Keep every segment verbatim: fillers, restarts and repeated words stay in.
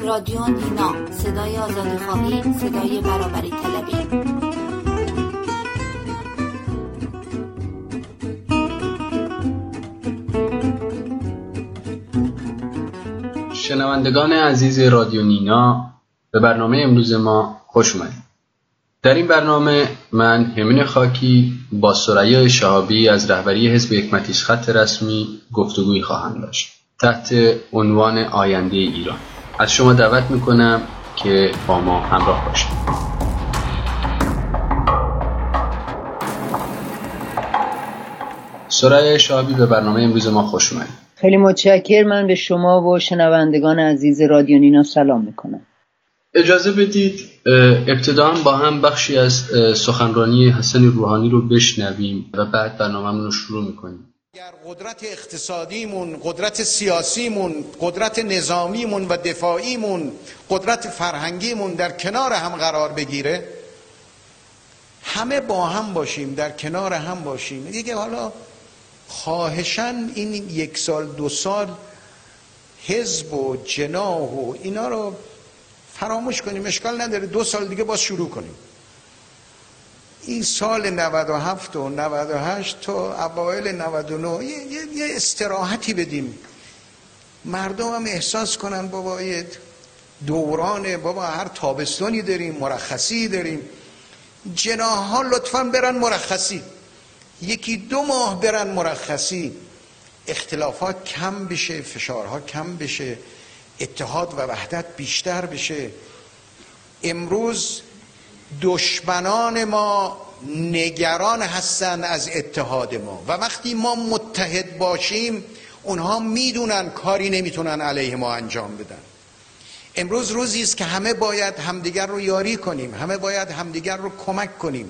رادیو نینا، صدای آزادیخواهی، صدای برابری طلبی. شنوندگان عزیز رادیو نینا، به برنامه امروز ما خوش اومدید. در این برنامه من همین خاکی با ثریا شهابی از رهبری حزب حکمتیش خط رسمی گفتگویی خواهم داشت تحت عنوان آینده ایران. از شما دعوت میکنم که با ما همراه باشید. ثریا شهابی، به برنامه امروز ما خوش اومدید. خیلی متشکرم. من به شما و شنوندگان عزیز رادیو نینا سلام میکنم. اجازه بدید ابتداً با هم بخشی از سخنرانی حسن روحانی رو بشنویم و بعد برنامه‌مون رو شروع میکنیم. اگر قدرت اقتصادیمون، قدرت سیاسیمون، قدرت نظامیمون و دفاعیمون، قدرت فرهنگیمون در کنار هم قرار بگیره، همه با هم باشیم، در کنار هم باشیم، دیگه حالا خواهشاً این یک سال دو سال حزب و جناح و اینا رو فراموش کنیم، اشکال نداره، دو سال دیگه باز شروع کنیم. این سال نود و هفت و نود و هشت تا اوایل نود و نه یه, یه،, یه استراحتی بدیم، مردم هم احساس کنن بابا یه دوران، بابا هر تابستانی داریم، مرخصی داریم. جناح ها لطفاً برن مرخصی، یکی دو ماه برن مرخصی، اختلافات کم بشه، فشارها کم بشه، اتحاد و وحدت بیشتر بشه. امروز دشمنان ما نگران هستن از اتحاد ما و وقتی ما متحد باشیم اونها میدونن کاری نمیتونن علیه ما انجام بدن. امروز روزی است که همه باید همدیگر رو یاری کنیم، همه باید همدیگر رو کمک کنیم.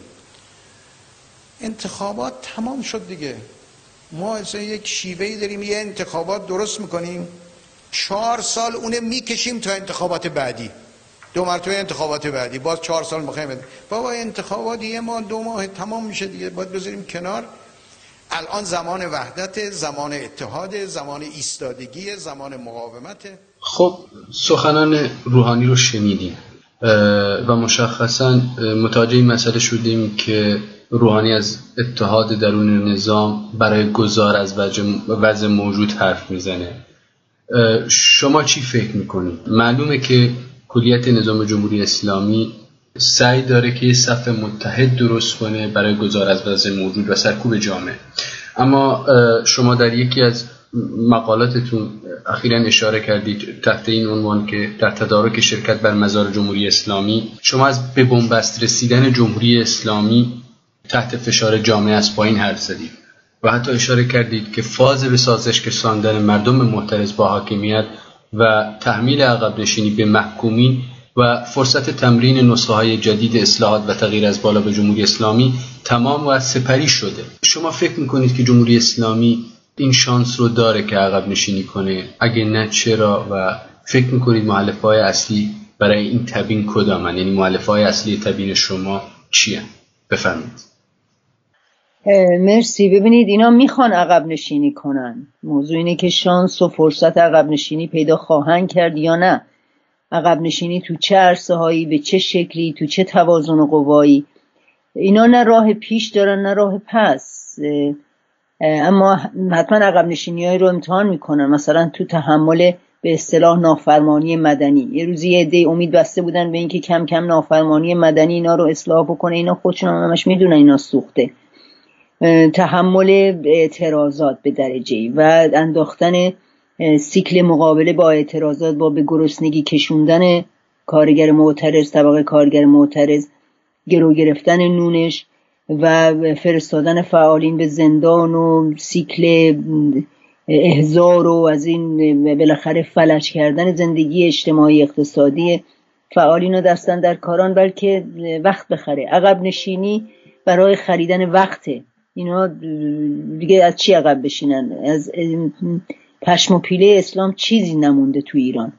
انتخابات تمام شد دیگه، ما اصلا یک شیوهی داریم، یه انتخابات درست میکنیم، چهار سال اونه میکشیم تا انتخابات بعدی، دو مرتبه انتخابات بعدی، باز چهار سال میخوایم. بابا انتخابات یه ماه دو ماه تمام میشه دیگه، باید بذاریم کنار. الان زمان وحدت، زمان اتحاد، زمان ایستادگی، زمان مقاومت. خب سخنان روحانی رو شنیدیم و مشخصا متوجه این مسئله شدیم که روحانی از اتحاد درون نظام برای گذار از وضع موجود حرف میزنه. شما چی فکر میکنید؟ معلومه که کلیت نظام جمهوری اسلامی سعی داره که یه صف متحد درست کنه برای گذار از وضع موجود و سرکوب جامعه، اما شما در یکی از مقالاتتون اخیراً اشاره کردید تحت این عنوان که در تدارک شرکت بر مزار جمهوری اسلامی شما از به بنبست رسیدن جمهوری اسلامی تحت فشار جامعه از پایین حرف زدید و حتی اشاره کردید که فاز به سازش کشاندن مردم معترض با حاکمیت و تحمیل عقب نشینی به محکومین و فرصت تمرین نسخه‌های جدید اصلاحات و تغییر از بالا به جمهوری اسلامی تمام و سپری شده. شما فکر میکنید که جمهوری اسلامی این شانس رو داره که عقب نشینی کنه؟ اگه نه چرا؟ و فکر میکنید مؤلفه‌های اصلی برای این تبیین کدامن؟ یعنی مؤلفه‌های اصلی تبیین شما چیه؟ بفرمایید. مرسی. ببینید اینا میخوان عقب نشینی کنن، موضوع اینه که شانس و فرصت عقب نشینی پیدا خواهند کرد یا نه. عقب نشینی تو چه عرصه هایی، به چه شکلی، تو چه توازن و قوایی، اینا نه راه پیش دارن نه راه پس، اما حتما عقب نشینی های رو امتحان میکنن. مثلا تو تحمل به اصطلاح نافرمانی مدنی، یه روزی یه عده امید بسته بودن به اینکه کم کم نافرمانی مدنی اینا رو اصلاح بکنه، اینا خودشون هم همش میدونن اینا سوخته. تحمل اعتراضات به درجه‌ای و انداختن سیکل مقابله با اعتراضات، با به گرسنگی کشوندن کارگر معترض، طبقه کارگر معترض، گرو گرفتن نونش و فرستادن فعالین به زندان و سیکل احضار و از این بالاخره فلج کردن زندگی اجتماعی اقتصادی فعالین و دستن در کاران، بلکه وقت بخره. عقب نشینی برای خریدن وقته. اینا دیگه از چی عقب بشینن؟ از پشم و پیله اسلام چیزی نمونده تو ایران،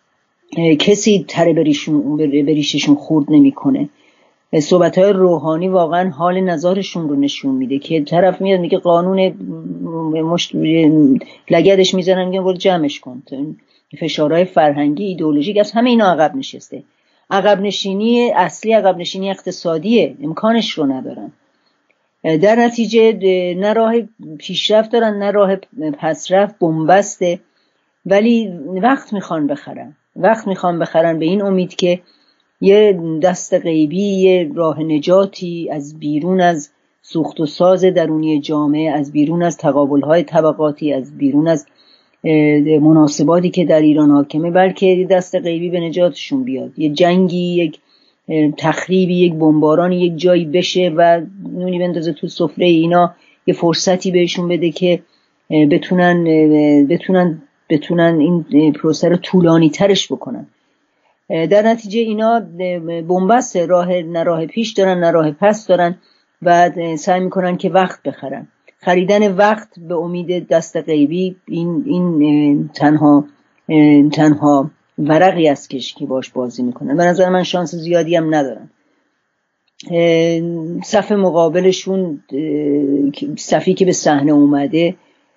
کسی تره بریشون بریششون خورد نمیکنه. صحبت‌های روحانی واقعا حال نظارشون رو نشون میده که طرف میاد میگه قانون مشت لگدش میزنن، میگن برو جمعش کن، فشارهای فرهنگی، ایدئولوژیک، از همه اینا عقب نشسته. عقب نشینی اصلی عقب نشینی اقتصادیه، امکانش رو ندارن. در نتیجه نه راه پیشرفت دارن نه راه پسرفت، بنبسته، ولی وقت میخوان بخرن وقت میخوان بخرن به این امید که یه دست غیبی، یه راه نجاتی از بیرون از سوخت و ساز درونی جامعه، از بیرون از تقابل‌های طبقاتی، از بیرون از مناسباتی که در ایران حاکمه، بلکه یه دست غیبی به نجاتشون بیاد، یه جنگی، یک تخریبی، یک بمبارانی یک جایی بشه و نونی بندازه تو سفره اینا، یه فرصتی بهشون بده که بتونن بتونن بتونن این پروسه رو طولانی ترش بکنن. در نتیجه اینا بنبست، راه نه راه پیش دارن نه راه پس دارن و سعی میکنن که وقت بخرن. خریدن وقت به امید دست غیبی این این تنها تنها ورقی است که باش بازی میکنن. به نظر من شانس زیادی هم ندارن. صف مقابلشون، صفی که به صحنه اومده،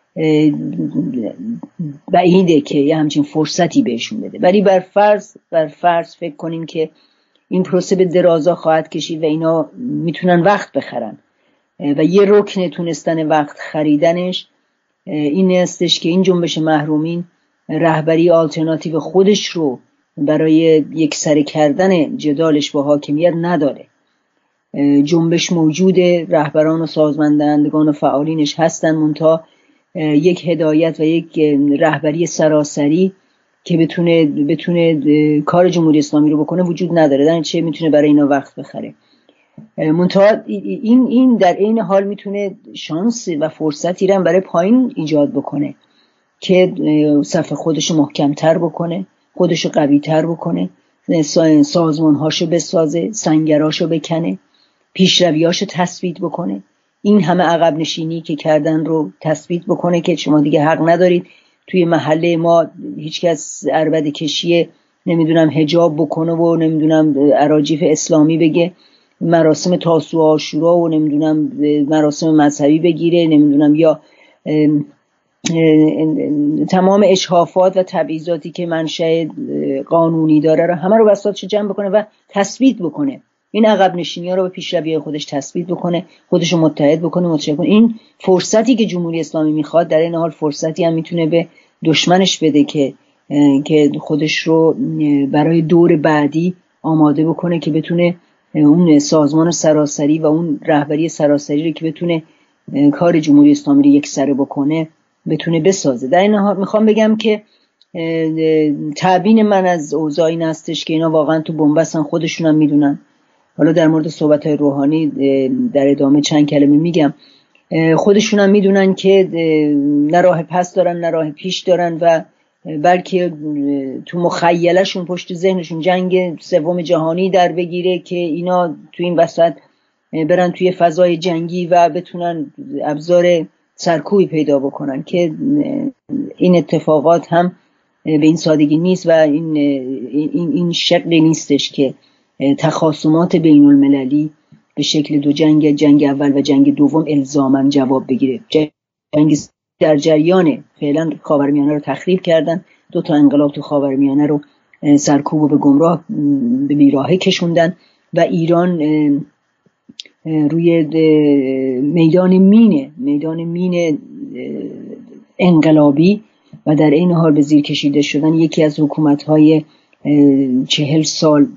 بعیده که یه همچین فرصتی بهشون بده. ولی بر فرض بر فرض فکر کنیم که این پروسه به درازا خواهد کشید و اینا میتونن وقت بخرن و یه رکن تونستن وقت خریدنش این هستش که این جنبش محرومین رهبری آلترناتیو خودش رو برای یک سره کردن جدالش با حاکمیت نداره. جنبش موجوده، رهبران و سازماندهندگان و فعالینش هستن، منتها یک هدایت و یک رهبری سراسری که بتونه بتونه کار جمهوری اسلامی رو بکنه وجود نداره. در چه میتونه برای اینا وقت بخره. منتها این این در این حال میتونه شانس و فرصتی رو برای پایین ایجاد بکنه که صف خودش رو محکم‌تر بکنه، خودش رو قوی‌تر بکنه، سازمان‌هاشو بسازه، سنگراشو بکنه، پیشرویاشو تثبیت بکنه. این همه عقب نشینی که کردن رو تثبیت بکنه که شما دیگه حق ندارید توی محله ما هیچکس عربده کشی نمیدونم حجاب بکنه و نمیدونم اراجیف اسلامی بگه، مراسم تاسوعا و عاشورا و نمیدونم مراسم مذهبی بگیره، نمیدونم یا تمام اجحافات و تبعیضاتی که منشأ قانونی داره رو همه رو بساطش جمع بکنه و تثبیت بکنه. این عقب نشینی ها رو به پیشروی خودش تثبیت بکنه، خودش رو متحد بکنه، متشکل کنه. این فرصتی که جمهوری اسلامی میخواد، در این حال فرصتی هم میتونه به دشمنش بده که که خودش رو برای دور بعدی آماده بکنه که بتونه اون سازمان سراسری و اون رهبری سراسری رو که بتونه کار جمهوری اسلامی رو یک سره بکنه بتونه بسازه. در این حال میخوام بگم که تعبین من از اوضاع این هستش که اینا واقعا تو بنبستن، خودشون هم میدونن. حالا در مورد صحبت‌های روحانی در ادامه چند کلمه میگم. خودشون هم میدونن که نه راه پس دارن نه راه پیش دارن و بلکه تو مخیلشون پشت ذهنشون جنگ سوم جهانی در بگیره که اینا تو این وسط برن توی فضای جنگی و بتونن ابزار سرکوبی پیدا بکنن که این اتفاقات هم به این سادگی نیست و این این این شکلی نیستش که تخاصمات بین المللی به شکل دو جنگ، جنگ اول و جنگ دوم الزاماً جواب بگیره. جنگ در جریانه، فعلا خاورمیانه رو تخریب کردن، دو تا انقلاب تو خاورمیانه رو سرکوب و به گمراه به بیراهه کشوندن و ایران روی میدان مینه میدان مینه انقلابی و در این حال به زیر کشیده شدن یکی از حکومت‌های چهل سال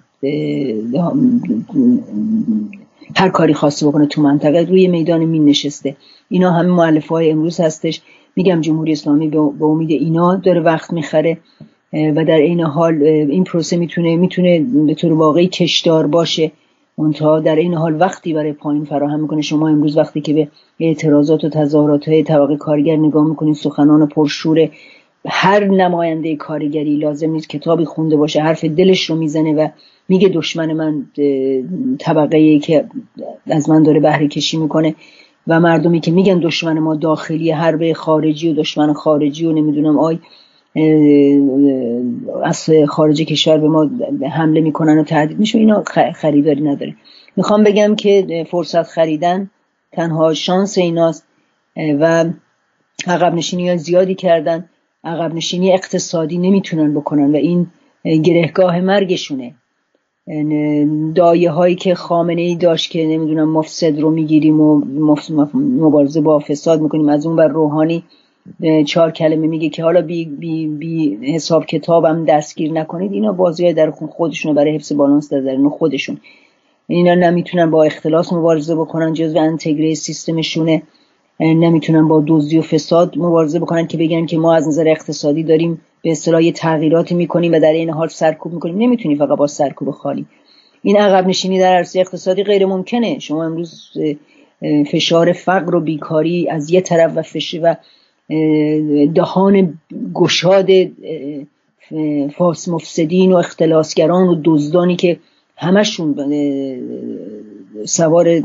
هر کاری خواسته بکنه تو منطقه روی میدان مین نشسته. اینا همه مؤلفه‌های امروز هستش. میگم جمهوری اسلامی به امید اینا داره وقت میخره و در این حال این پروسه میتونه میتونه به طور واقعی کشدار باشه، منتها در این حال وقتی برای پایین فراهم میکنه. شما امروز وقتی که به اعتراضات و تظاهرات‌های طبقه کارگر نگاه میکنید، سخنان پرشور هر نماینده کارگری لازم نیست کتابی خونده باشه، حرف دلش رو میزنه و میگه دشمن من طبقه‌ای که از من داره بهره کشی میکنه و مردمی که میگن دشمن ما داخلی، حرب خارجی و دشمن خارجی و نمیدونم آی از خارج کشور به ما حمله میکنن و تهدید میشه، اینا خریداری نداره. میخوام بگم که فرصت خریدن تنها شانس ایناست و عقب نشینی ها زیادی کردن عقب نشینی اقتصادی نمیتونن بکنن و این گرهگاه مرگشونه. دایه هایی که خامنه ای داشت که نمیدونم مفسد رو میگیریم و مبارزه با فساد میکنیم، از اون بر روحانی چهار کلمه میگه که حالا بی, بی, بی حساب کتابم دستگیر نکنید. اینا بازیای در خودشون برای حفظ بالانس در درون خودشون. اینا نمیتونن با اختلاس مبارزه بکنن، جزو انتگره سیستمشونه. نمیتونن با دزدی و فساد مبارزه بکنن که بگن که ما از نظر اقتصادی داریم به اصطلاح تغییراتی میکنیم و در این حال سرکوب میکنیم. نمیتونی فقط با سرکوب خالی. این عقب نشینی در عرصه اقتصادی غیر ممکنه. شما امروز فشار فقر و بیکاری از یه طرف و فشار و دهان گشاد فاس مفسدین و اختلاسگران و دزدانی که همشون سوار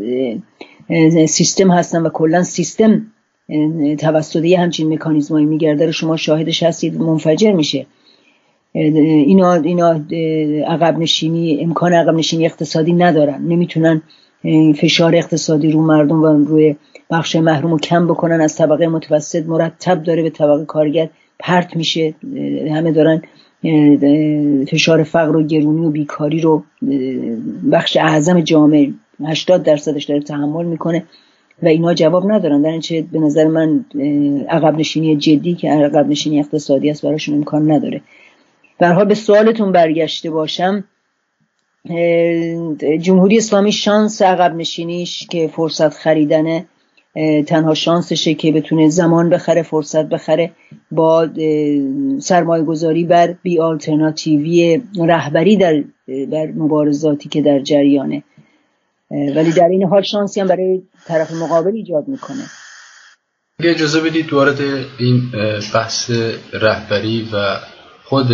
سیستم هستن و کلا سیستم توسط یه همچین مکانیزمایی میگرده رو شما شاهدش هستید، منفجر میشه. اینا اینا عقب نشینی، امکان عقب نشینی اقتصادی ندارن، نمیتونن فشار اقتصادی رو مردم و روی بخش محروم رو کم بکنن. از طبقه متوسط مرتب داره به طبقه کارگر پرت میشه. همه دارن فشار فقر و گرونی و بیکاری رو بخش اعظم جامعه هشتاد درصدش داره تحمل میکنه و اینا جواب ندارن. در اینچه به نظر من عقب نشینی جدی که عقب نشینی اقتصادی است براشون امکان نداره. به هر حال به سوالتون برگشته باشم، جمهوری اسلامی شانس عقب نشینیش که فرصت خریدنه، تنها شانسشه که بتونه زمان بخره، فرصت بخره با سرمایه گذاری بر بی آلترناتیوی رهبری در بر مبارزاتی که در جریانه، ولی در این حال شانسی هم برای طرف مقابل ایجاد میکنه. اگه اجازه بدید وارد این بحث رهبری و خود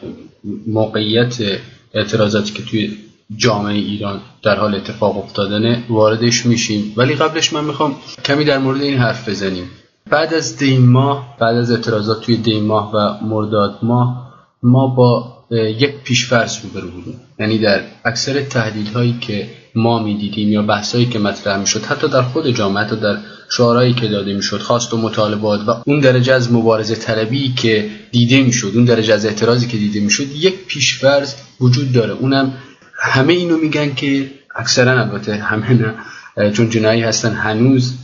موقعیت اعتراضاتی که توی جامعه ایران در حال اتفاق افتادنه واردش میشیم، ولی قبلش من میخوام کمی در مورد این حرف بزنیم. بعد از دی ماه، بعد از اعتراضات توی دی ماه و مرداد ماه، ما با یک پیش‌فرض روبرو بودیم. یعنی در اکثر تحلیل‌هایی که ما می‌دیدیم یا بحثایی که مطرح می‌شد، حتی در خود جامعه، حتی در شعارهایی که داده می‌شد، خواست و مطالبات و اون درجه از مبارزه طلبی که دیده می‌شد، اون درجه از اعتراضی که دیده می‌شد، یک پیش‌فرض وجود داره. اونم همه اینو میگن که اکثرا، البته همه نه چون جنایی هستن، هنوز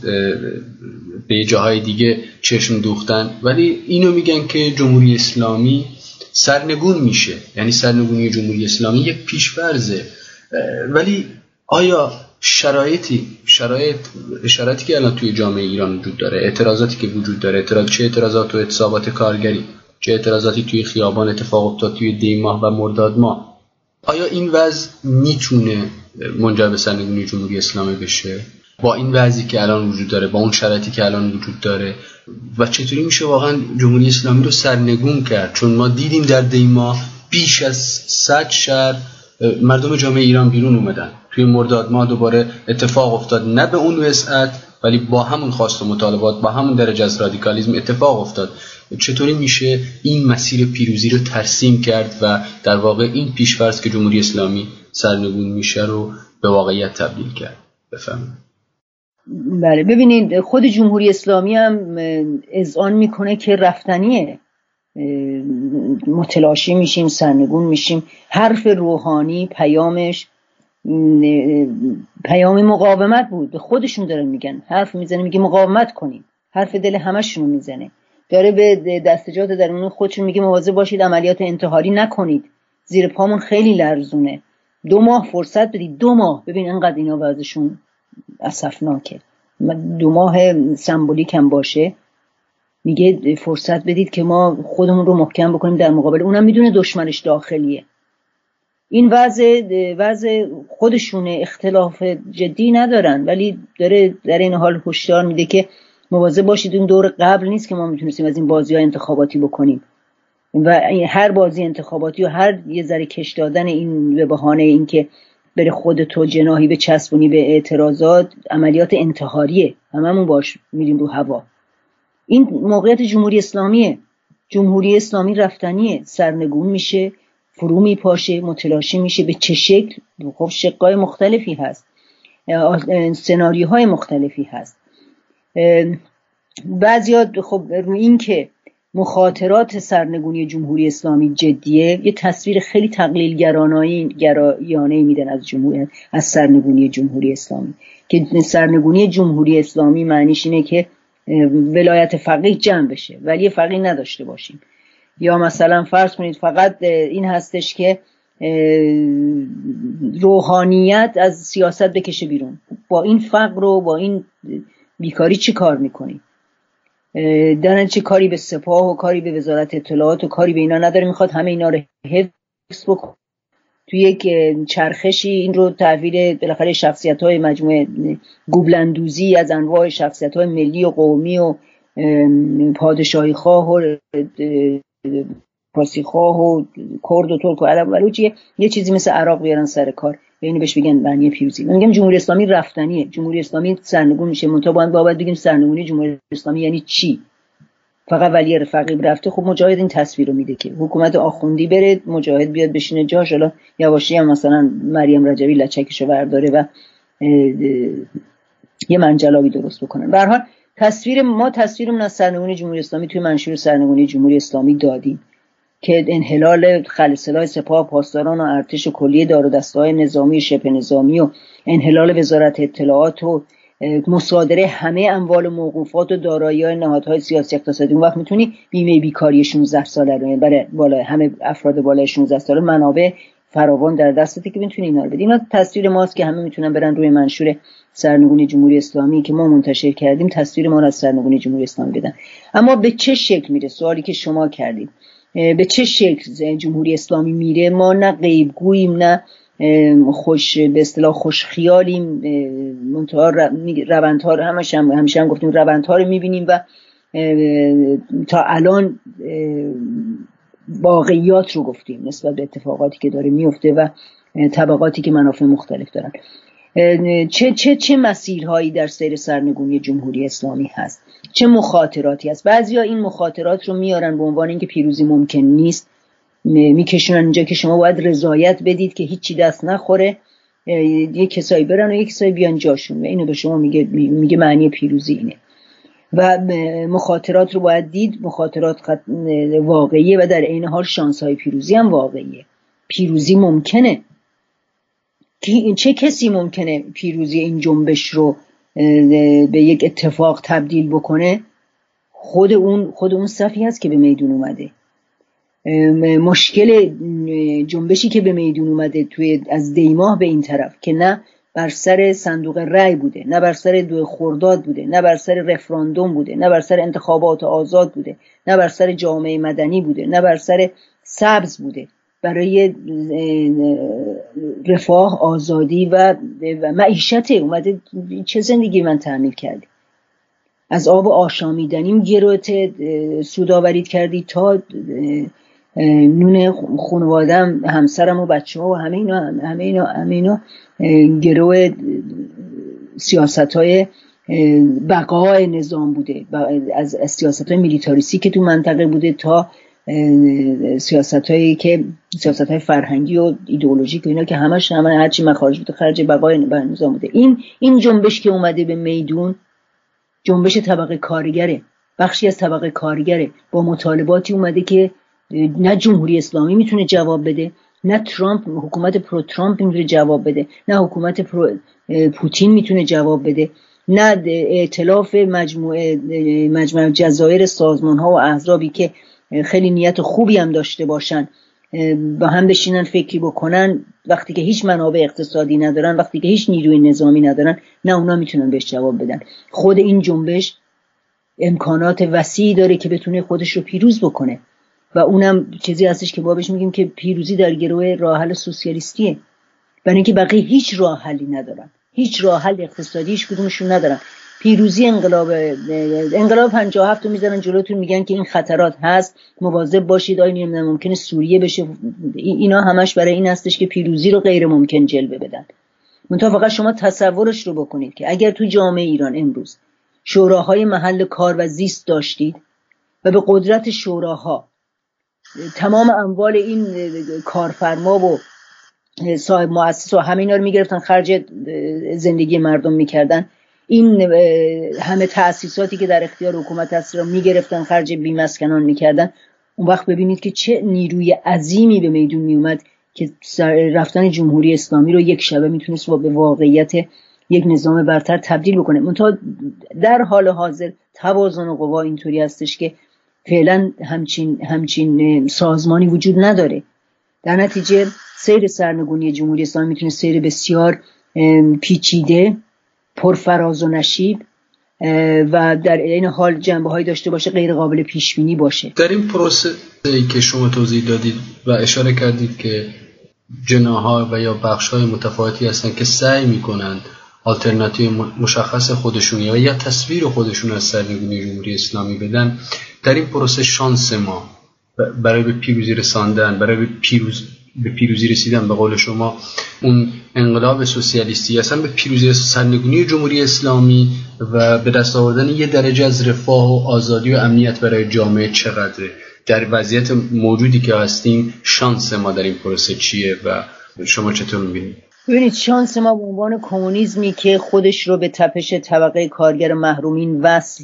به جاهای دیگه چشم دوختن، ولی اینو میگن که جمهوری اسلامی سرنگون میشه. یعنی سرنگونی جمهوری اسلامی یک پیش‌فرضه. ولی آیا شرایطی شرایط اشاراتی که الان توی جامعه ایران وجود داره، اعتراضاتی که وجود داره، اعتراض چه اعتراضات و اعتصابات کارگری، چه اعتراضاتی توی خیابان اتفاق افتاد توی دی ماه و مرداد ماه، آیا این وضع میتونه منجر به سرنگونی جمهوری اسلامی بشه با این وضعی که الان وجود داره، با اون شرایطی که الان وجود داره؟ و چطوری میشه واقعا جمهوری اسلامی رو سرنگون کرد؟ چون ما دیدیم در دی ماه بیش از صد شهر مردم جامعه ایران بیرون اومدن. توی مرداد ماه دوباره اتفاق افتاد، نه به اون وسعت ولی با همون خواست و مطالبات، با همون درجه از رادیکالیسم اتفاق افتاد. چطوری میشه این مسیر پیروزی رو ترسیم کرد و در واقع این پیش‌فرض که جمهوری اسلامی سرنگون میشه رو به واقعیت تبدیل کرد؟ بفهمید. بله، ببینید خود جمهوری اسلامی هم اذعان میکنه که رفتنیه، متلاشی میشیم، سرنگون میشیم. حرف روحانی پیامش پیام مقاومت بود. به خودشون دارن میگن، حرف میزنه میگه مقاومت کنیم، حرف دل همشون رو میزنه، داره به دستجات درون خودشون میگه مواظب باشید عملیات انتحاری نکنید، زیر پامون خیلی لرزونه، دو ماه فرصت بدید. دو ماه، ببین انقدر اینا وضعشون اسفناکه. دو ماه سمبولیک هم باشه، میگه فرصت بدید که ما خودمون رو محکم بکنیم در مقابل. اونم میدونه دشمنش داخلیه. این وضع وضع خودشونه، اختلاف جدی ندارن، ولی داره در این حال هشدار میده که مواظب باشید. اون دور قبل نیست که ما میتونستیم از این بازی‌های انتخاباتی بکنیم و هر بازی انتخاباتی و هر یه ذره کش دادن این به بهانه این که بره خودتو جناحی به چسبونی به اعتراضات، عملیات انتحاریه، هممون باش میریم رو هوا. این موقعیت جمهوری اسلامیه. جمهوری اسلامی رفتنیه، سرنگون میشه، فرو میپاشه، متلاشی میشه. به چه شکل؟ خب شقای مختلفی هست، سناریوهای مختلفی هست. بعضیات خب رو این که مخاطرات سرنگونی جمهوری اسلامی جدیه، یه تصویر خیلی تقلیل گرایانه میدن از جمهوری از سرنگونی جمهوری اسلامی، که سرنگونی جمهوری اسلامی معنیش اینه که ولایت فقیه جمع بشه ولی فقیه نداشته باشیم، یا مثلا فرض کنید فقط این هستش که روحانیت از سیاست بکشه بیرون. با این فقر و با این بیکاری چی کار میکنی؟ در چه کاری به سپاه و کاری به وزارت اطلاعات و کاری به اینا نداره، میخواد همه اینا رو حفظ بکنه تو یک چرخشی. این رو تحویل بالاخره شخصیت‌های مجموعه گوبلندوزی از انواع شخصیت‌های ملی و قومی و پادشاهی خواه و پارسی خواه و کرد و ترک و عرب و بلوچ یه چیزی مثل عراق بیارن سر کار و اینو بهش بگن معنی پیروزی. من میگم جمهوری اسلامی رفتنیه، جمهوری اسلامی سرنگون میشه، منتها باید باید بگیم سرنگونی جمهوری اسلامی یعنی چی؟ فقط ولی فقیه رفته، خب مجاهد این تصویر رو میده که حکومت آخوندی بره، مجاهد بیاد بشینه جاش، حالا یواشی هم مثلا مریم رجبی لچکشو برداره و یه منجلابی درست بکنن. به هر حال تصویر ما تصویرمون از سرنگونی جمهوری اسلامی توی منشور سرنگونی جمهوری اسلامی دادیم که انحلال خلسلای سپاه پاسداران و ارتش و کلیه دار و دسته‌های نظامی و شبه نظامی و انحلال وزارت اطلاعات و مصادره همه اموال موقوفات و دارایی‌های نهادهای سیاسی اقتصادی. اون وقت میتونی بیمه بیکاری شانزده ساله رو برای بالا همه افراد بالای شانزده ساله منابع فراوان در دستته که میتونی اینا رو بدی. اینا تصویر ماست که همه میتونن برن روی منشور سرنگونی جمهوری اسلامی که ما منتشر کردیم تصویر ما رو از سرنگونی جمهوری اسلامی بدن. اما به چه شکل میره؟ سوالی که شما کردید به چه شکل جمهوری اسلامی میره؟ ما نه غیبگوییم نه خوش به اصطلاح خوش خیالیم، منتها روندها رو همش هم همیشه هم گفتیم روندها رو میبینیم و تا الان واقعیات رو گفتیم نسبت به اتفاقاتی که داره میفته و طبقاتی که منافع مختلف دارن. چه چه چه مسیرهایی در سیر سرنگونی جمهوری اسلامی هست، چه مخاطراتی هست. بعضیا این مخاطرات رو میارن به عنوان اینکه پیروزی ممکن نیست، میکشونن اینجا که شما باید رضایت بدید که هیچی دست نخوره، یک کسایی برن و یک کسایی بیان جاشون و اینو به شما میگه میگه معنی پیروزی اینه. و مخاطرات رو باید دید، مخاطرات واقعیه و در عین حال شانس های پیروزی هم واقعیه. پیروزی ممکنه. چه کسی ممکنه پیروزی این جنبش رو به یک اتفاق تبدیل بکنه؟ خود اون خود اون صفی هست که به میدون اومده. مشکل جنبشی که به میدون اومده توی از دیماه به این طرف که نه بر سر صندوق رای بوده، نه بر سر دو خرداد بوده، نه بر سر رفراندوم بوده، نه بر سر انتخابات آزاد بوده، نه بر سر جامعه مدنی بوده، نه بر سر سبز بوده، برای رفاه، آزادی و معیشت اومده. چه زندگی من تحمیل کردی؟ از آب آشامیدنیم گروت سودآورید کردی تا نون خانوادم، همسرم و بچه ها و همه اینا همه اینا همه اینا گروه سیاست‌های بقای نظام بوده، از سیاست‌های میلیتاریستی که تو منطقه بوده تا سیاست‌هایی که سیاست‌های فرهنگی و ایدئولوژیک و اینا که همش همه هرچی مخارج بوده خرج بقای نظام بوده. این این جنبش که اومده به میدون جنبش طبقه کارگره، بخشی از طبقه کارگره با مطالباتی اومده که نه جمهوری اسلامی میتونه جواب بده، نه ترامپ حکومت پرو ترامپ میتونه جواب بده، نه حکومت پرو پوتین میتونه جواب بده، نه ائتلاف مجموعه مجمع جزایر سازمان‌ها و احزابی که خیلی نیت خوبی هم داشته باشن با هم بشینن فکری بکنن وقتی که هیچ منابع اقتصادی ندارن، وقتی که هیچ نیروی نظامی ندارن، نه اونا میتونن بهش جواب بدن. خود این جنبش امکانات وسیعی داره که بتونه خودش رو پیروز بکنه و اونم چیزی هستش که بابش میگیم که پیروزی در گروه راه حل سوسیالیستیه، برای اینکه بقیه هیچ راه حلی ندارن، هیچ راه حل اقتصادی هیچ کدومشون ندارن. پیروزی انقلاب انقلاب پنجاه و هفت رو میذارن جلوتون، میگن که این خطرات هست، مواظب باشید، آینه ممکنه سوریه بشه. اینا همش برای این هستش که پیروزی رو غیر ممکن جلوه بدن. منتها فقط شما تصورش رو بکنید که اگر تو جامعه ایران امروز شوراهای محل کار و زیست داشتید و به قدرت شوراها تمام اموال این کارفرما و صاحب مؤسسه و همه اینا رو میگرفتن خرج زندگی مردم میکردن، این همه تأسیساتی که در اختیار حکومت هست را میگرفتن، خرج بیمسکنان میکردن، اون وقت ببینید که چه نیروی عظیمی به میدون میومد که رفتن جمهوری اسلامی رو یک شبه میتونست به واقعیت یک نظام برتر تبدیل بکنه. منتها در حال حاضر توازن قوا اینطوری هستش که فعلا همچین همچین سازمانی وجود نداره. در نتیجه سیر سرنگونی جمهوری اسلامی میتونه سیر بسیار پیچیده، پرفراز و نشیب و در این حال جنبه‌هایی داشته باشه غیر قابل پیش بینی باشه. در این پروسه که شما توضیح دادید و اشاره کردید که جناح‌ها و یا بخش‌های متفاوتی هستن که سعی می‌کنند آلترناتیو مشخص خودشون یا یا تصویر خودشون از سرنگونی جمهوری اسلامی بدن، در این پروسه شانس ما برای به پیروزی رساندن، برای به پیروز به پیروزی رسیدن، به قول شما اون انقلاب سوسیالیستی، اصلا به پیروزی سرنگونی جمهوری اسلامی و به دست آوردن یه درجه از رفاه و آزادی و امنیت برای جامعه چقدره؟ در وضعیت موجودی که هستیم شانس ما در این پروسه چیه و شما چطور می‌بینید؟ ببینید، شانس ما به عنوان کمونیسمی که خودش رو به تپش طبقه کارگر محرومین وصل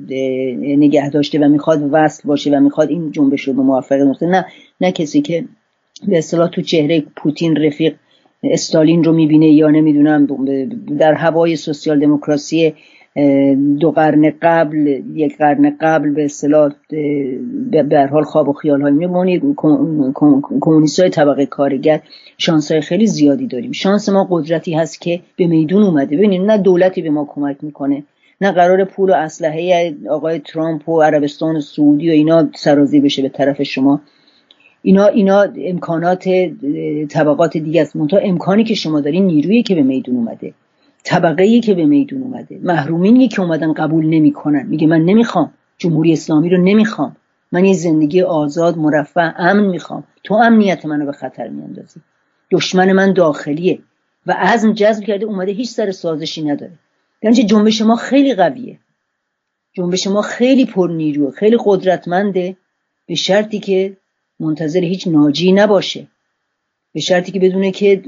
نگه داشته و میخواد وصل باشه و میخواد این جنبش رو به موفقیت برسونه، نه نه کسی که به اصطلاح تو چهره پوتین رفیق استالین رو میبینه یا نمیدونم در هوای سوسیال دموکراسی دو قرن قبل یک قرن قبل به اصطلاح به هر حال خواب و خیال های میمونه. کمونیستای طبقه کارگر شانس های خیلی زیادی داریم. شانس ما قدرتی هست که به میدون اومده. ببینید، نه دولتی به ما کمک میکنه، نه قرار پول و اسلحه آقای ترامپ و عربستان و سعودی و اینا سرازی بشه به طرف شما. اینا اینا امکانات طبقات دیگه است. منتها امکانی که شما دارین نیرویی که به میدون اومده، طبقه‌ای که به میدون اومده، محرومینی که اومدن قبول نمی‌کنن، میگه من نمیخوام جمهوری اسلامی رو، نمیخوام، من یه زندگی آزاد مرفه امن میخوام، تو امنیت منو به خطر میاندازی، دشمن من داخلیه و عزم جذب کرده اومده، هیچ سر سازشی نداره. یعنی جنبش ما خیلی قویه، جنبش ما خیلی پرنیروه، خیلی قدرتمنده، به شرطی که منتظر هیچ ناجی نباشه، به شرطی که بدونه که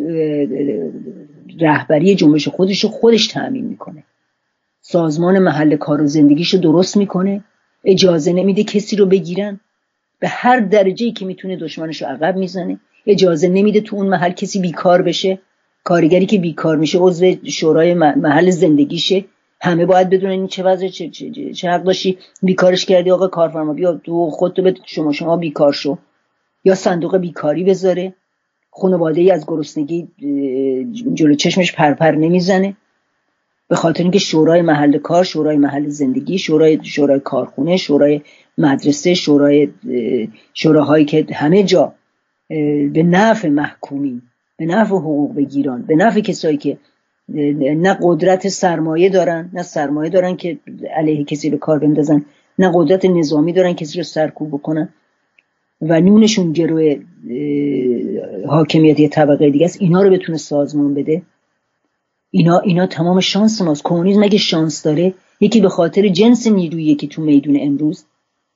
رهبری جنبش خودش رو خودش تأمین میکنه، سازمان محل کار و زندگیشو درست میکنه، اجازه نمیده کسی رو بگیرن، به هر درجه‌ای که میتونه دشمنشو عقب میزنه، اجازه نمیده تو اون محل کسی بیکار بشه، کارگری که بیکار میشه عضو شورای محل زندگیشه، همه باید بدونن این چه وضعه، چه, چه, چه, چه حق داشتی بیکارش کردی آقا کارفرما، بیا تو خودتو به شما شما بیکار شو، یا صندوق بیکاری بذاره، خانواده‌ای از گرسنگی جلو چشمش پرپر نمیزنه، به خاطر اینکه شورای محل کار، شورای محل زندگی، شورای شورای کارخونه، شورای مدرسه، شورای شوراهایی که همه جا به نفع محکومین، به نفع حقوق بگیران، به نفع کسایی که نه قدرت سرمایه دارن، نه سرمایه دارن که علیه کسی رو کار بندازن، نه قدرت نظامی دارن کسی رو سرکوب بکنن و نونشون گروه حاکمیتی طبقه دیگه است، اینا رو بتونه سازمان بده. اینا اینا تمام شانس ماست. کمونیسم اگه شانس داره، یکی به خاطر جنس نیرویی که تو میدون امروز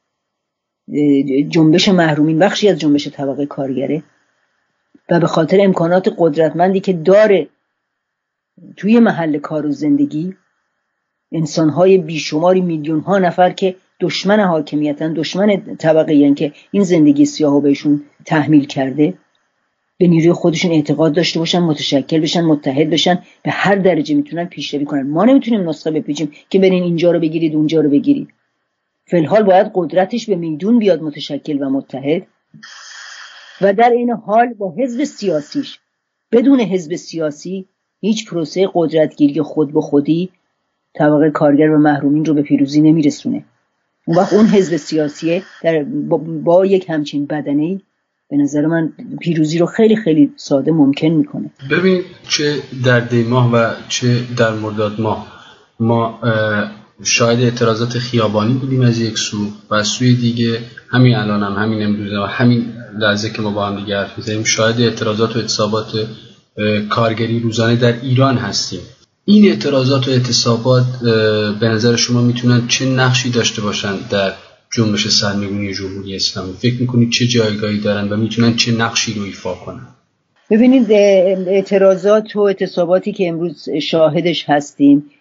جنبش محرومین بخشی از جنبش طبقه کارگره و به خاطر امکانات قدرتمندی که داره توی محل کار و زندگی، انسان‌های بیشماری، میلیون‌ها نفر که دشمن حاکمیتن، دشمن طبقه یعنی که این زندگی سیاهو بهشون تحمیل کرده، به نیروی خودشون اعتقاد داشته باشن، متشکل بشن، متحد بشن، به هر درجه میتونن پیشروی کنن. ما نمیتونیم نسخه بپیچیم که برین اینجا رو بگیرید اونجا رو بگیرید. فی الحال باید قدرتش به میدون بیاد متشکل و متحد، و در این حال با حزب سیاسیش، بدون حزب سیاسی هیچ پروسه قدرتگیری خود به خودی طبقه کارگر و محرومین رو به پیروزی نمیرسونه. اون وقت اون حزب سیاسیه در با, با یک همچین بدنه‌ای به نظر من پیروزی رو خیلی خیلی ساده ممکن میکنه. ببین، چه در دی ماه و چه در مرداد ماه ما شاهد اعتراضات خیابانی بودیم از یک سو، و از سوی دیگه همین الان هم همین امروز و همین لحظه که ما با هم دیگه حرف می‌زنیم شاهد اعتراضات و اعتصابات کارگری روزانه در ایران هستیم. این اعتراضات و اعتصابات به نظر شما میتونن چه نقشی داشته باشن در جنبش سرنگونی جمهوری اسلامی؟ فکر میکنید چه جایگاهی دارن و میتونن چه نقشی رو ایفا کنن؟ ببینید، اعتراضات و اعتصاباتی که امروز شاهدش هستیم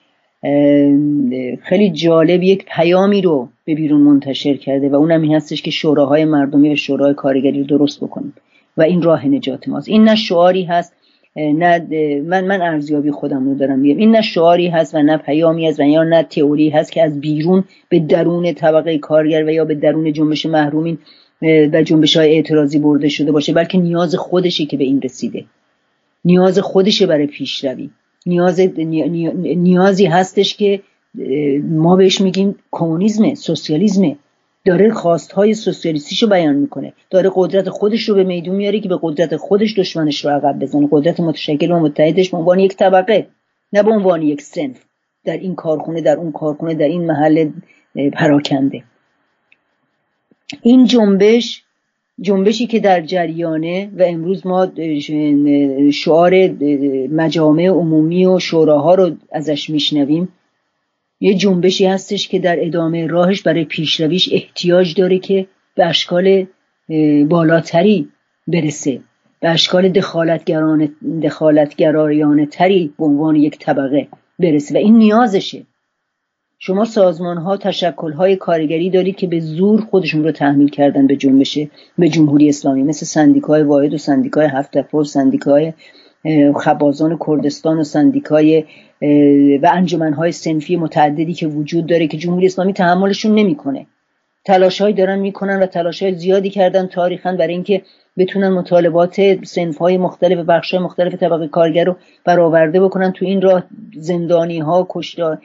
خیلی جالب یک پیامی رو به بیرون منتشر کرده و اونم این هستش که شوراهای مردمی و شورای کارگری رو درست بکنیم و این راه نجات ماست. این نه شعاری هست، نه من من ارزیابی خودم رو دارم میگم، این نه شعاری هست و نه پیامی هست و یا نه تئوری هست که از بیرون به درون طبقه کارگر و یا به درون جنبش محرومین و جنبش‌های اعتراضی برده شده باشه، بلکه نیاز خودشه که به این رسیده، نیاز خودشه برای پیشروی، نیاز نیازی هستش که ما بهش میگیم کمونیسم، سوسیالیسم، داره خواستهای سوسیالیستیشو بیان میکنه، داره قدرت خودش رو به میدون میاره که به قدرت خودش دشمنش رو عقب بزنه، قدرت متشکل و متحدش به عنوان یک طبقه، نه به عنوان یک صنف در این کارخونه، در اون کارخونه، در این محل پراکنده. این جنبش جنبشی که در جریانه و امروز ما شعار مجامع عمومی و شوراها رو ازش میشنویم، یه جنبشی هستش که در ادامه راهش برای پیشرویش احتیاج داره که به اشکال بالاتری برسه، به اشکال دخالتگرانه دخالتگرایانه تری به عنوان یک طبقه برسه و این نیازشه. شما سازمان‌ها، تشکل‌های کارگری دارید که به زور خودشون رو تحمیل کردن به جنبش به جمهوری اسلامی، مثل سندیکای واحد و سندیکای هفت افر، سندیکای خبازان کردستان و سندیکای و انجمن‌های صنفی متعددی که وجود داره که جمهوری اسلامی تحملشون نمی‌کنه. تلاش‌هایی دارن می‌کنن و تلاش‌های زیادی کردن تاریخاً برای اینکه بتونن مطالبات صنف‌های مختلف و بخش‌های مختلف طبقه کارگر رو برآورده بکنن. تو این راه زندانی‌ها، کشتار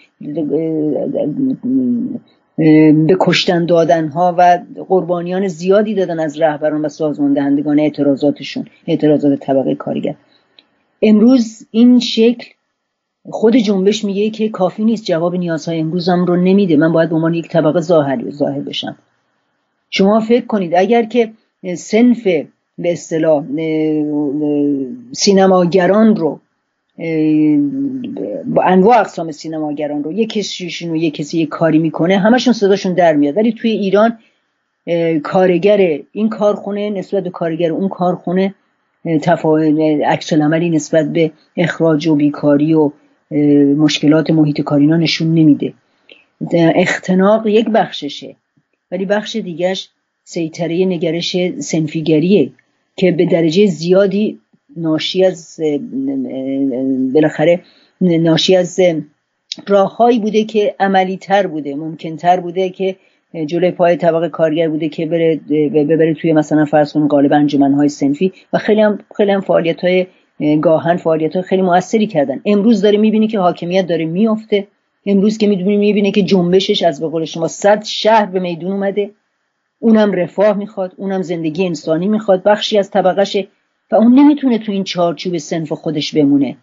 به کشتن دادن‌ها و قربانیان زیادی دادن از رهبران و سازمان دهندگان اعتراضاتشون، اعتراضات طبقه کارگر. امروز این شکل خود جنبش میگه که کافی نیست، جواب نیازهای امروزم رو نمیده، من باید به عنوان یک طبقه ظاهر ظاهر بشم. شما فکر کنید اگر که صنف به اصطلاح سینماگران رو با انواع اقسام سینماگران رو یک کسیشون و یک کسی یک کاری میکنه، همشون صداشون در میاد، ولی توی ایران کارگر این کارخونه نسبت به کارگر اون کارخونه تفاوت عکس العملی نسبت به اخراج و بیکاری و مشکلات محیط کارینا نشون نمیده. اختناق یک بخششه، ولی بخش دیگرش سیطره نگرش صنفیگریه که به درجه زیادی ناشی از بالاخره ناشی از راههایی بوده که عملی تر بوده، ممکن تر بوده که جلوی پای طبقه کارگر بوده که بره ببره توی مثلا فرض کن قالب انجمن‌های صنفی و خیلی هم خیلی هم فعالیت‌های گاهن فعالیت‌های خیلی موثری کردن. امروز داره می‌بینی که حاکمیت داره میفته، امروز که می‌دونی می‌بینی که جنبشش از به قول شما صد شهر به میدون اومده، اونم رفاه میخواد، اونم زندگی انسانی میخواد، بخشی از طبقه‌شه و اون نمیتونه تو این چارچوب صنف خودش بمونه.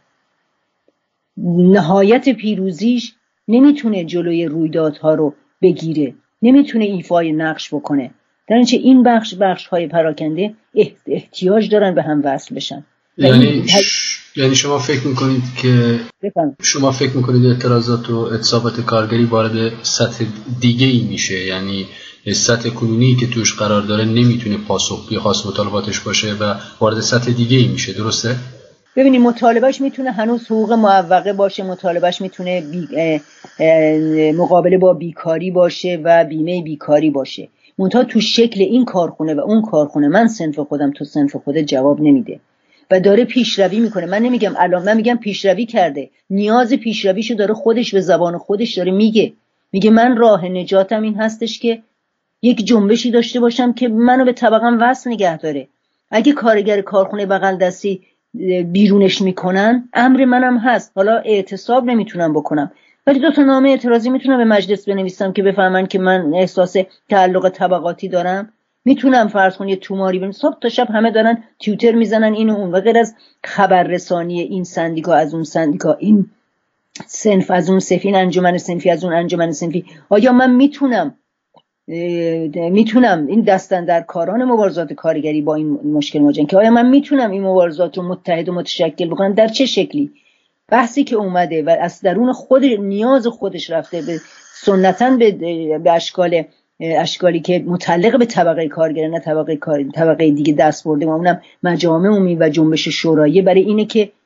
نهایت پیروزیش نمیتونه جلوی رویدادها رو بگیره، نمیتونه ایفای نقش بکنه. در اینچه این بخش بخش‌های پراکنده احتیاج دارن به هم وصل بشن. یعنی ش... یعنی شما فکر میکنید که بفهم. شما فکر میکنید اعتراضات و اعتصابات کارگری وارد سطح دیگه ای میشه، یعنی سطح کنونی که توش قرار داره نمیتونه پاسخگوی خاص مطالباتش باشه و وارد سطح دیگه ای میشه، درسته؟ ببینید مطالبهش میتونه هنوز حقوق معوقه باشه، مطالبهش میتونه بی... مقابله با بیکاری باشه و بیمه بیکاری باشه، منتها تو شکل این کارخونه و اون کارخونه من صنف خودم تو صنف خودت جواب نمیده و داره پیشروی میکنه. من نمیگم الان، من میگم پیشروی کرده، نیاز پیشرویشو داره خودش به زبان خودش داره میگه، میگه من راه نجاتم این هستش که یک جنبشی داشته باشم که منو به طبقم وصل نگه داره. اگه کارگر کارخونه بغل دستی بیرونش میکنن امر منم هست، حالا اعتصاب نمیتونم بکنم ولی دو تا نامه اعتراضی میتونم به مجلس بنویسم که بفهمن که من احساس تعلق طبقاتی دارم. میتونم فرض کن یه توماری بریم صبح تا شب همه دارن تیوتر میزنن این و اون و غیر از خبررسانی این سندیکا از اون سندیکا، این صنف از اون صنف، این انجمن صنفی از اون انجمن صنفی، آیا من میتونم میتونم این دستن در کاران مبارزات کارگری با این مشکل مواجهن که آیا من میتونم این مبارزات رو متحد و متشکل بکنم، در چه شکلی؟ بحثی که اومده و از درون خود نیاز خودش رفته به سنتاً به, به اشکال اشکالی که متعلق به طبقه کارگر نه طبقه کار طبقه دیگه دست برده و اونم مجامع عمومی و جنبش شورایی، برای اینه که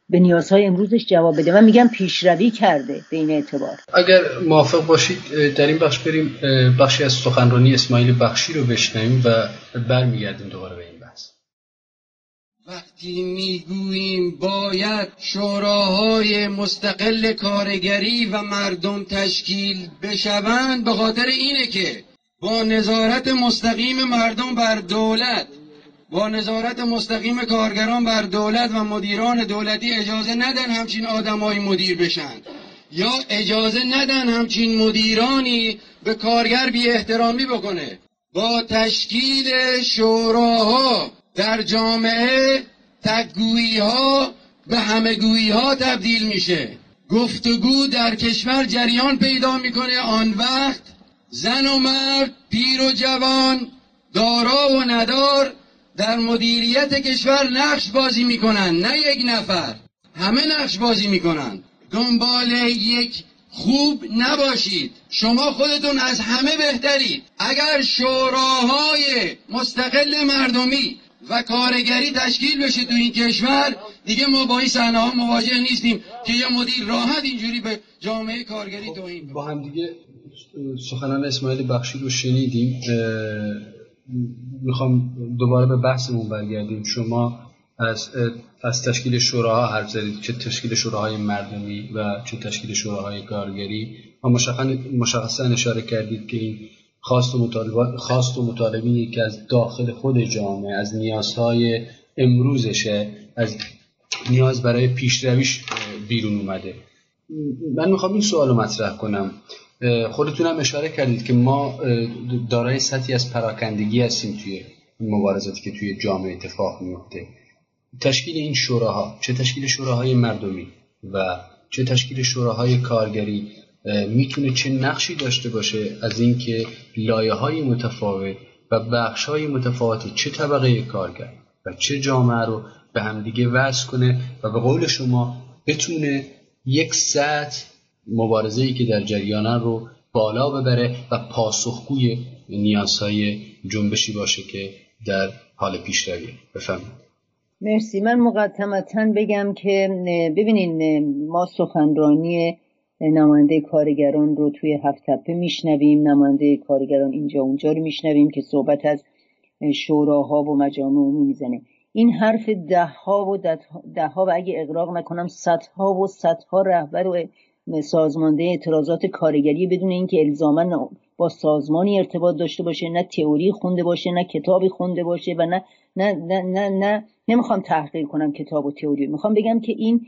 به نیازهای امروزش جواب بده. من میگم پیشروی کرده به این اعتبار. اگر موافق باشید در این بخش بریم بخشی از سخنرانی اسماعیل بخشی رو بشنویم و برمیگردیم دوباره به این بحث. وقتی میگوییم باید شوراهای مستقل کارگری و مردم تشکیل بشوند، به خاطر اینه که با نظارت مستقیم مردم بر دولت، با نظارت مستقیم کارگران بر دولت و مدیران دولتی اجازه ندن همچین آدمایی مدیر بشن، یا اجازه ندن همچین مدیرانی به کارگر بی احترامی بکنه. با تشکیل شوراها در جامعه تک‌گویی ها به همه‌گویی ها تبدیل میشه، گفتگو در کشور جریان پیدا میکنه. آن وقت زن و مرد، پیر و جوان، دارا و ندار در مدیریت کشور نقش بازی میکنن، نه یک نفر، همه نقش بازی میکنن. دنبال یک خوب نباشید، شما خودتون از همه بهترید. اگر شوراهای مستقل مردمی و کارگری تشکیل بشه تو این کشور، دیگه ما با این صحنه ها مواجه نیستیم که یه مدیر راحت اینجوری به جامعه کارگری توهین کنه. با هم دیگه سخنان اسماعیل بخشی رو شنیدیم. میخوام دوباره به بحثمون برگردیم. شما از از تشکیل شوراها حرف زدید، چه تشکیل شوراهای مردمی و چه تشکیل شوراهای کارگری، و مشخصا اشاره کردید که این خواست و مطالبات خواست و مطالبی که از داخل خود جامعه، از نیازهای امروزشه، از نیاز برای پیشرویش بیرون اومده. من میخوام این سوال رو مطرح کنم. خودتون هم اشاره کردید که ما دارای سطحی از پراکندگی هستیم توی مبارزاتی که توی جامعه اتفاق میفته. تشکیل این شوراها، چه تشکیل شوراهای مردمی و چه تشکیل شوراهای کارگری، میتونه چه نقشی داشته باشه از اینکه لایه‌های متفاوت و بخش‌های متفاوت چه طبقه کارگر و چه جامعه رو به همدیگه وصل کنه و به قول شما بتونه یک سطح مبارزه‌ای که در جریانن رو بالا ببره و پاسخگوی نیازهای جنبشی باشه که در حال پیشرویه. بفرمایید. مرسی. من مقدمتاً بگم که ببینین، ما سخنرانی نماینده کارگران رو توی هفت تپه میشنویم، نماینده کارگران اینجا اونجا رو میشنویم که صحبت از شوراها و مجامع عمومی میزنه. این حرف ده ها و ده ها و اگه اغراق نکنم صدها و صدها رهبر و سازمانده اعتراضات کارگری بدون اینکه الزاماً با سازمانی ارتباط داشته باشه، نه تئوری خونده باشه، نه کتابی خونده باشه و نه نه نه نه, نه نمیخوام تحقیر کنم کتاب و تئوری. میخوام بگم که این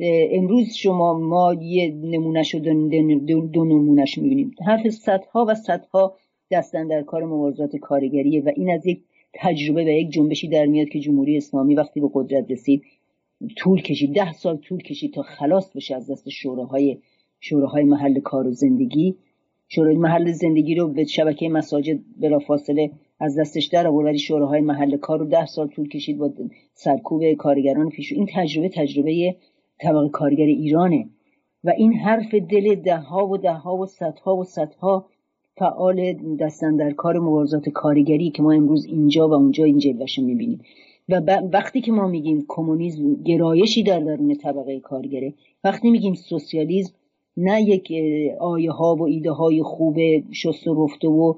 امروز شما ما یه نمونهشو دو, دو, دو نمونهش میبینیم. حرف صدها و صدها دستن در کار مبارزات کارگریه و این از یک تجربه و یک جنبشی در میاد که جمهوری اسلامی وقتی به قدرت رسید طول کشید، ده سال طول کشید تا خلاص بشه از دست شوراهای شوراهای محل کار و زندگی. شورای محل زندگی رو به شبکه مساجد بلافاصله از دستش در آورد، ولی شوراهای محل کار رو ده سال طول کشید با سرکوب کارگران پیشو. این تجربه تجربه طبقه کارگر ایرانه و این حرف دل ده ها و ده ها و صدها و صدها فعال دستن در کار مبارزات کارگری که ما امروز اینجا و اونجا این جلوه‌اش می‌بینیم. و وقتی که ما میگیم کمونیسم گرایشی در درون طبقه کارگره، وقتی میگیم سوسیالیسم نه یک آیه ها و ایده های خوب شست و رفته و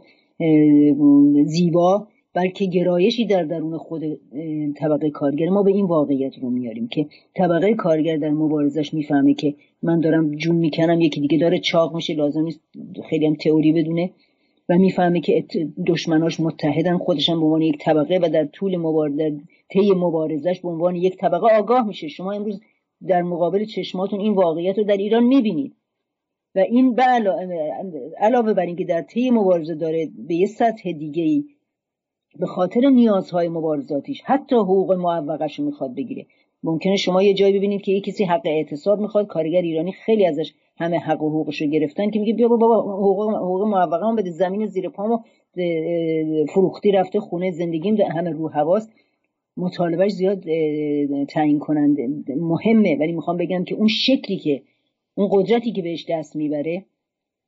زیبا، بلکه گرایشی در درون خود طبقه کارگر. ما به این واقعیت رو میاریم که طبقه کارگر در مبارزش میفهمه که من دارم جون میکنم، یکی دیگه داره چاق میشه، لازم نیست خیلی هم تئوری بدونه، و میفهمه که دشمناش متحدن، خودشم به عنوان یک طبقه و در طول مبارزه طی مبارزش به عنوان یک طبقه آگاه میشه. شما امروز در مقابل چشماتون این واقعیت رو در ایران میبینید و این علاوه بر این که در طی مبارزه داره به یه سطح دیگه‌ای به خاطر نیازهای مبارزاتیش حتی حقوق معوقش رو میخواد بگیره. ممکنه شما یه جایی ببینید که یه کسی حق اعتصاب میخواد، کارگر ایرانی خیلی ازش همه حق و حقوقش رو گرفتن که میگه بیا بابا حقوق حقوق معوقم بده، زمین زیر پامو فروختی رفته خونه زندگیم همه رو حواس. مطالبهش زیاد تعیین کننده مهمه، ولی میخوام بگم که اون شکلی که اون قدرتی که بهش دست میبره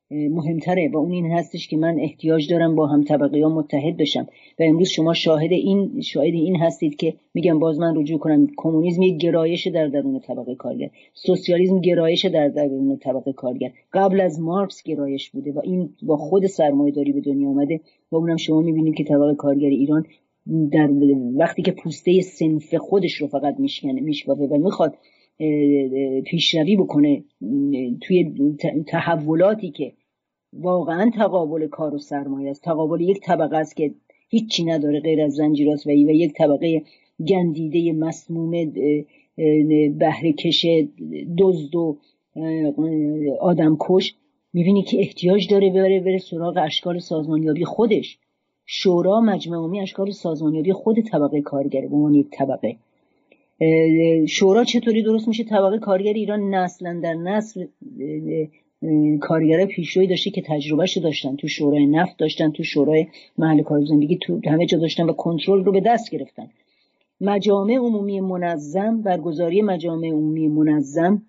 مهمتره و اون این هستش که من احتیاج دارم با هم طبقه ها متحد بشم. و امروز شما شاهد این شاهد این هستید که میگم، باز من رجوع کنم، کمونیسم یک گرایش در درون طبقه کارگر، سوسیالیسم گرایش در درون طبقه کارگر، قبل از مارکس گرایش بوده و این با خود سرمایه‌داری به دنیا آمده و اونم شما میبینید که طبقه کارگر ایران در وقتی که پوسته صنف خودش رو فقط میشکنه میشکافه و میخواد پیشروی بکنه توی تحولاتی که واقعا تقابل کار و سرمایه است، تقابل یک طبقه است که هیچی نداره غیر از زنجیرات و یک طبقه گندیده مسموم بهره کش دزد و آدمکش، میبینی که احتیاج داره بره بره سراغ اشکال سازمانیابی خودش. شورا مجمع عمومی اشکال سازمانیابی خود طبقه کارگره به عنوان یک طبقه. شورا چطوری درست میشه؟ طبقه کارگر ایران نسلا در نسل کارگرای پیشروی داشته که تجربهشو داشتن، تو شورای نفت داشتن، تو شورای محل کار و زندگی، تو همه جا داشتن و کنترل رو به دست گرفتن. مجامع عمومی منظم، برگزاری مجامع عمومی منظم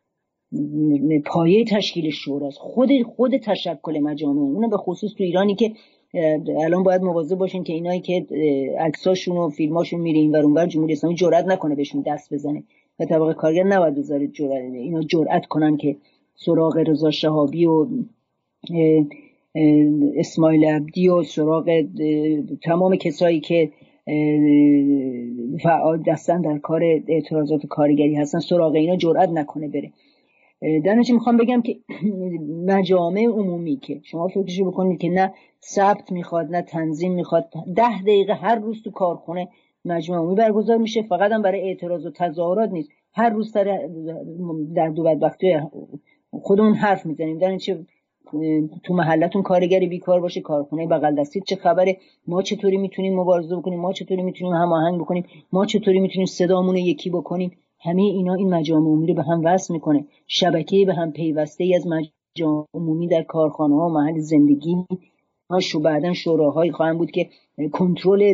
پایه تشکیل شوراست. خود خود تشکل مجامع عمومی، به خصوص تو ایرانی که الان باید مواظب باشین که اینایی که عکساشون و فیلماشون میره این ور اون ور، جمهوری اسلامی جرئت نکنه بهشون دست بزنه و طبقه کارگر نباید بذاره جرأت اینا جرأت کنن که سراغ رضا شهابی و اسماعیل عبدی و سراغ تمام کسایی که فعال دستن در کار اعتراضات کارگری هستن، سراغ اینا جرئت نکنه بره. در نتیجه میخوام بگم که مجامع عمومی که شما فکرشو بکنید که نه ثبت میخواد نه تنظیم میخواد، ده دقیقه هر روز تو کارخونه مجمع عمومی برگزار میشه، فقط هم برای اعتراض و تظاهرات نیست، هر روز در دو بدبختی خودمون حرف میزنیم. در چه تو محلتون کارگری بیکار باشه، کارخونه بغل دستید چه خبره، ما چطوری میتونیم مبارزه بکنیم، ما چطوری میتونیم هماهنگ بکنیم، ما چطوری میتونیم صدامون یکی بکنیم. همه اینا این مجامع عمومی رو به هم وصل میکنه، شبکه به هم پیوسته ای از مجامع عمومی در کارخانه ها و محل زندگی ها شو بعدن شوراهایی خواهند بود که کنترل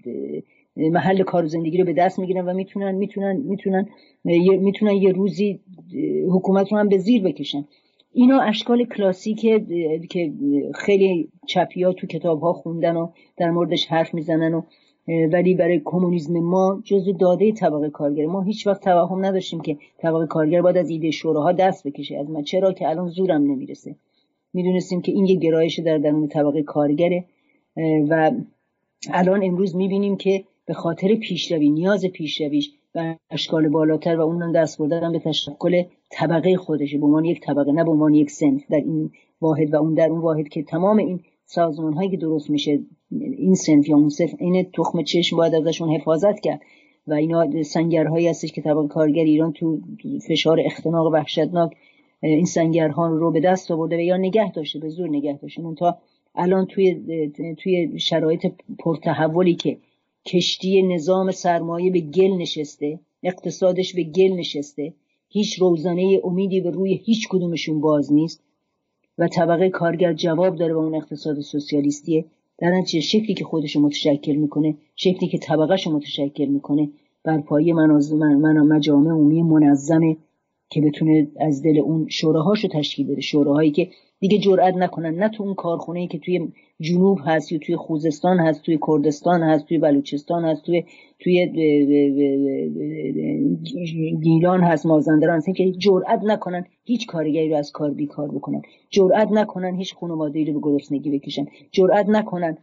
محل کار و زندگی رو به دست میگیرن و میتونن میتونن میتونن میتونن یه روزی حکومت رو هم به زیر بکشن. اینا اشکال کلاسیکه که خیلی چپیا تو کتاب‌ها خوندن و در موردش حرف میزنن و ولی برای کمونیسم ما جزء داده طبقه کارگر. ما هیچ وقت توهم نداشتیم که طبقه کارگر باید از ایده شوراها دست بکشه از ما، چرا که الان زورم نمیرسه. میدونستیم که این یه گرایش در درون طبقه کارگره و الان امروز میبینیم که به خاطر پیشروی، نیاز پیشرویش و اشکال بالاتر و اونم دست بردن به تشکل طبقه خودشه به عنوان یک طبقه، نه به عنوان یک صنف در این واحد و اون در اون واحد، که تمام این سازمان هایی که درست میشه این صنف یا اون صنف، این تخم چشم باید ازشون حفاظت کرد و اینا سنگرهایی هستش که طبقه کارگر ایران تو فشار اختناق وحشتناک این سنگرها رو به دست آورده و یا نگه داشته، به زور نگه داشته. اون تا الان توی توی شرایط پرتحولی که کشتی نظام سرمایه به گل نشسته، اقتصادش به گل نشسته، هیچ روزنه امیدی به روی هیچ کدومشون باز نیست و طبقه کارگر جواب داره به اون اقتصاد سوسیالیستیه. در نتیجه شکلی که خودشو متشکل میکنه، شکلی که طبقهشو متشکل میکنه بر پایه مناظم من مجامع عمومی منظمه که بتونه از دل اون شوراهاشو تشکیل بده، شوراهایی که دیگه جرئت نکنن نه تو اون کارخونه‌ای که توی جنوب هست یا توی خوزستان هست، توی کردستان هست، توی بلوچستان هست، توی توی گیلان هست، مازندران هست، که جرئت نکنن هیچ کارگری رو از کار بیکار بکنن، جرئت نکنن هیچ خانواده‌ای رو به گرسنگی بکشن، جرئت نکنن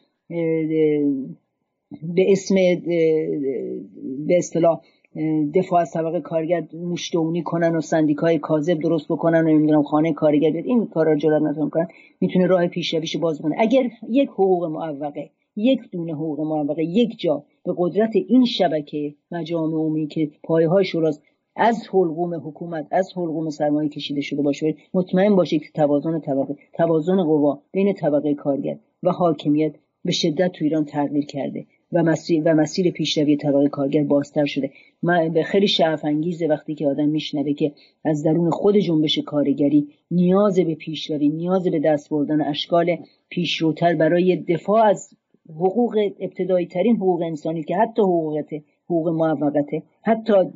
به اسم به اصطلاح دفاع از طبقه کارگر مشتونی کنن و سندیکای کاذب درست بکنن و نمیدونم خانه کارگر بیاد. این کارا رو جرئت نکنن، میتونه راه پیشرویشو باز کنه. اگر یک حقوق معوقه، یک دونه حقوق معوقه یک جا به قدرت این شبکه مجامع عمومی که پایه‌های شوراست از حلقوم حکومت، از حلقوم سرمایه کشیده شده باشه، مطمئن باشه که توازن طبقه، توازن قوا بین طبقه کارگر و حاکمیت به شدت تو ایران تغییر کرده و مسیر و مسیر پیشروی طبقه کارگر بازتر شده. من به خیلی شعف انگیزه وقتی که آدم میشنوه که از درون خود جنبش کارگری نیاز به پیشروی، نیاز به دست بردن اشکال پیشروتر برای دفاع از حقوق ابتدایی ترین حقوق انسانی که حتی حقوقته، حقوق موقته، حتی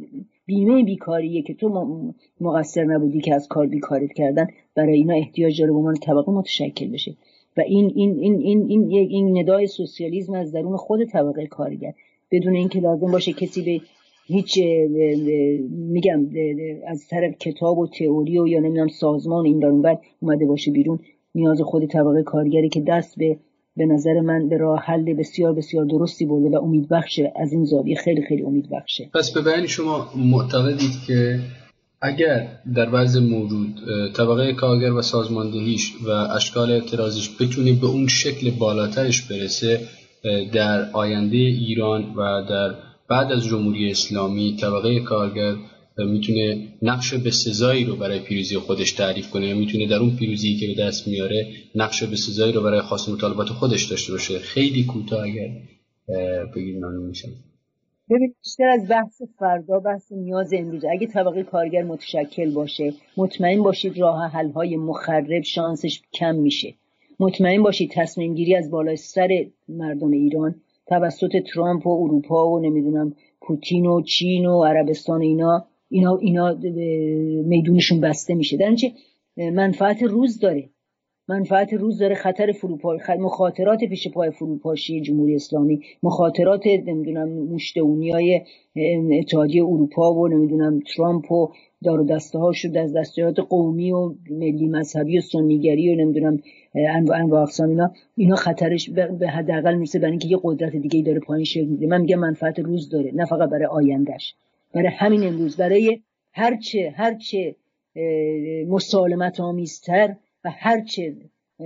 بیمه بیکاریه که تو مقصر نبودی که از کار بیکارت کردن، برای اینا احتیاج داره به عنوان طبقه متشکل بشه و این این این این این این, این ندای سوسیالیسم از درون خود طبقه کارگر، بدون اینکه لازم باشه کسی به هیچ میگم از طرف کتاب و تئوری و یا نمیدونم سازمان این دارون بعد اومده باشه بیرون، نیاز خود طبقه کارگری که دست به به نظر من به راه حل بسیار بسیار درستی برده و امیدبخشه، از این زاویه خیلی خیلی امیدبخشه. پس به بیان شما معتقدید که اگر در بعض موجود طبقه کارگر و سازماندهیش و اشکال اعتراضش بتونه به اون شکل بالاترش برسه، در آینده ایران و در بعد از جمهوری اسلامی طبقه کارگر میتونه نقش بسزایی رو برای پیروزی خودش تعریف کنه، یا میتونه در اون پیروزی که به دست میاره نقش بسزایی رو برای خواست مطالبات خودش داشته باشه. خیلی کوتاه اگر بگید ممنون میشم. ببینید بیشتر از بحث فردا بحث نیاز امروز، اگه طبقه کارگر متشکل باشه مطمئن باشید راه حل های مخرب شانسش کم میشه. مطمئن باشید تصمیم گیری از بالای سر مردم ایران توسط ترامپ و اروپا و نمیدونم پوتین و چین و عربستان اینا اینا اینا میدونشون بسته میشه. در اینچه منفعت روز داره، منفعت روز داره، خطر فروپاشی، مخاطرات پیش پای فروپاشی جمهوری اسلامی، مخاطرات نمیدونم مشتونیای اتحادیه اروپا و نمیدونم ترامپ و دار و دسته هاشو از دستیارات قومی و ملی مذهبی و سنیگری و نمیدونم انواع اقسام اینا اینا خطرش به حداقل میرسه برای اینکه یه قدرت دیگه‌ای داره پایین شکل میگیره. من میگم منفعت روز داره، نه فقط برای آیندهش، برای همین امروز، برای هرچه هرچه مسالمت آمیزتر و هرچه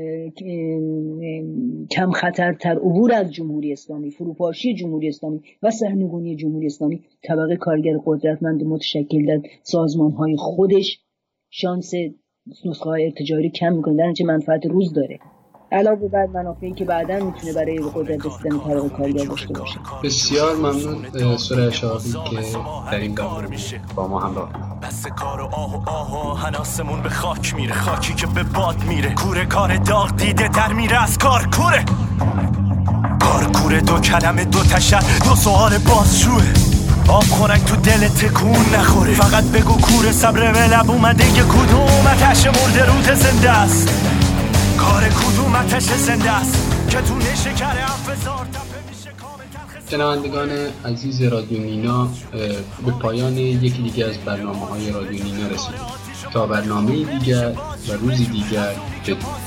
کم خطرتر عبور از جمهوری اسلامی، فروپاشی جمهوری اسلامی و سرنگونی جمهوری اسلامی، طبقه کارگر قدرتمند متشکل در سازمان‌های خودش شانس نسخه های ارتجاعی کم میکنه، در اینچه منفعت روز داره علاوه بر منافعی که بعداً میتونه برای قدرت رسیدن طبقه کارگر داشته باشه. بسیار ممنون سورای شاهی که در این برنامه با ما همراه بودید. بس کار و آه و آه و هناسمون به خاک میره، خاکی که به باد میره، کوره کار داغ دیده در میره از کار کوره، کار کوره دو کلمه دو تشر دو سوال بازجوه، آب خورک تو دل تکون نخوره، فقط بگو کوره صبر به لب اومده یه کدوم آتش مرده روت زنده است، کار کدوم آتش زنده است که تو نشکر افزار تپه میشه کامل تلخ. شنوندگان عزیز رادیو نینا، به پایان یکی دیگه از برنامه‌های رادیو نینا رسیدیم. تا برنامه دیگر و روزی دیگر بدرود.